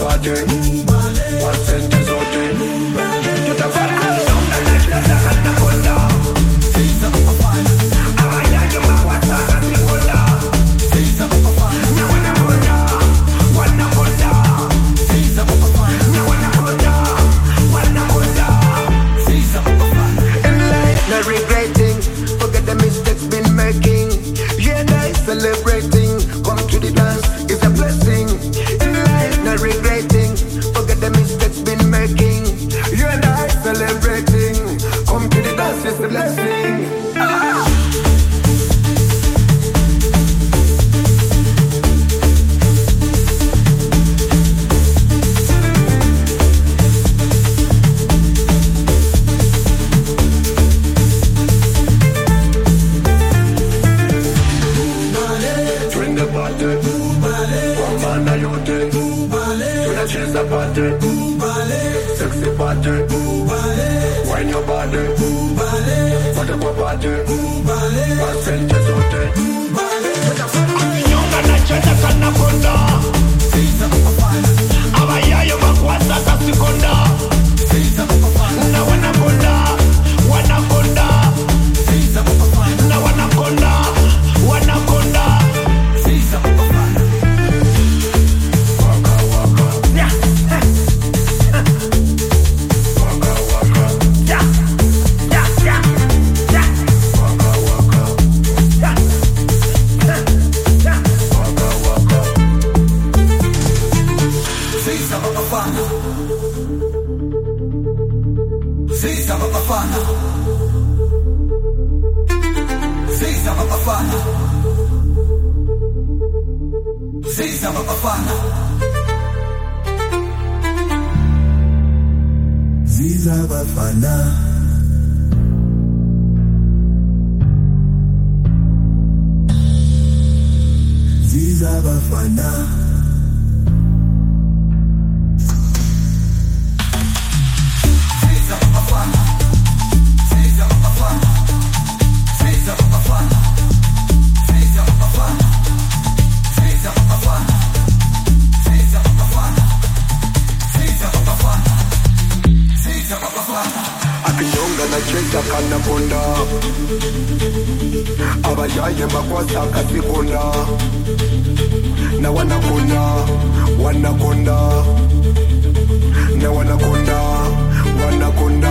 party. One cent is out there. You the fuck out of regretting, forget the mistakes been making. Yeah, nice celebrating. Come to the dance, it's a blessing. In life, not regretting, forget the mistakes been making. Yeah, nice celebrating. Come to the dance, it's a blessing. Sexy party, wine your body, whatever body, one cent is out there. Nyonga na cheza kana konda, abayayo makwasa kasikonda, na wanakonda, wanakonda, na wanakonda, wanakonda. Ziza Bafana. Ziza Bafana. Cheza kana konda, abayaye makwasa kasikonda, na wanakonda, wanakonda, na wanakonda, wanakonda.